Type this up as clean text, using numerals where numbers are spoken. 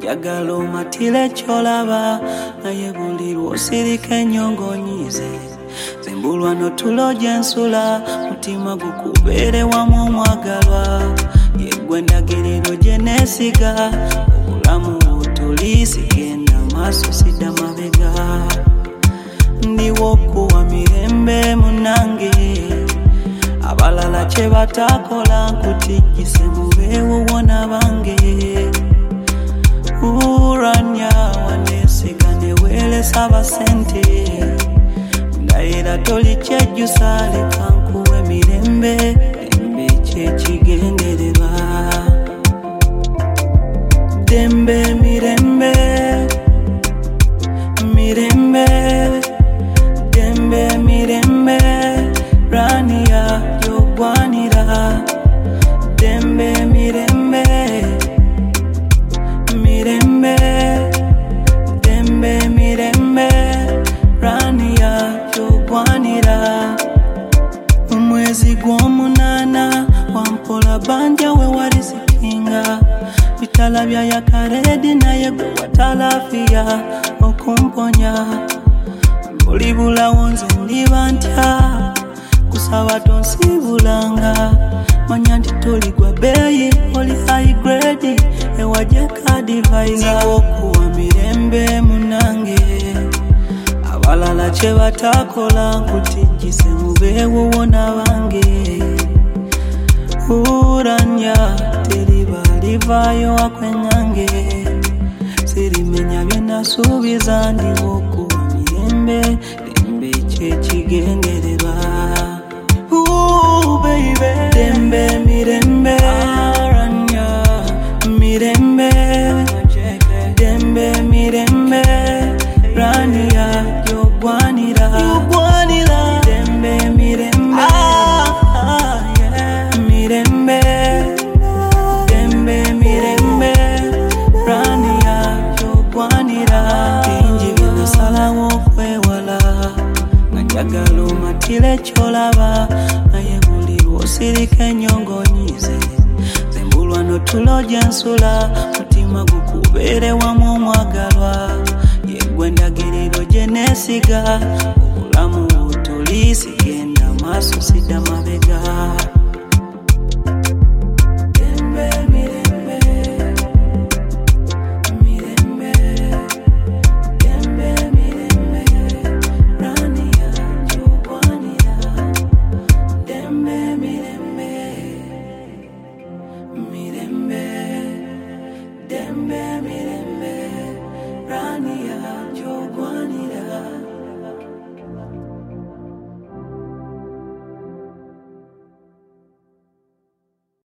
njagala omatire kyolaba naye buli lwosirika ennyongo nyize zimbulwa n'otulo gye nsula mutima gukubeere wamu omwagalwa yeggwe ndagiriro gye neesiga obulamu butulisi genda maaso sidda mabega ndiwo okuwa mirembe munange abalala kye batakola nkutijjise mubeewo wona bange uranya waneesiga neweelesa abasente ndayira toli kyejjusa leka nkuwe mirembe dembe kyekigendererwa dembe mirembe mirembe dembe mirembe rania yogwanira dembe mirembe mirembe dembe mirembe rania yogwanira omwezi gw'omunana wampola banja we walisikinga bitala bya yakaredi naye gwe watalafiya okumponya buli bulawo nze ndiba ntya kusaba tonsibulanga manya nti toli gwa beeyi oli high grade ewajeka divaiza okuwa mirembe munange abalala kye batakola nkutijjise mubeewo wona bange uranya teribalivayo wakwenyange sirimenya bye nasuubiza ndiwo okuwa mirembe dembe kyekigendererwa baby dembe mirembe aranya mirembe dembe mirembe rania yogwanira dembe mirembe mirembe dembe mirembe rania yogwanira injibina salawo kwewala njagala omatire kyolaba naye buli lwosirika ennyongo nyize zimbulwa n'otulo gye nsula mutima gukubeere wamu omwagalwa yeggwe ndagiriro gye neesiga obulamu butulisi genda maaso sidda mabega Mirembe,